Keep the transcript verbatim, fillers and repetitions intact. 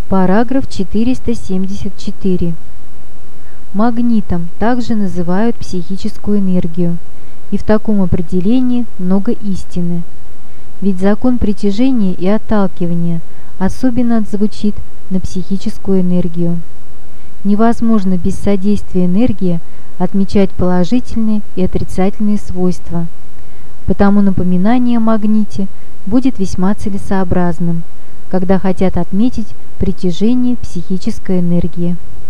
Параграф четыреста семьдесят четыре. Магнитом также называют психическую энергию, и в таком определении много истины. Ведь закон притяжения и отталкивания особенно отзвучит на психическую энергию. Невозможно без содействия энергии отмечать положительные и отрицательные свойства. Потому напоминание о магните будет весьма целесообразным, когда хотят отметить притяжение психической энергии.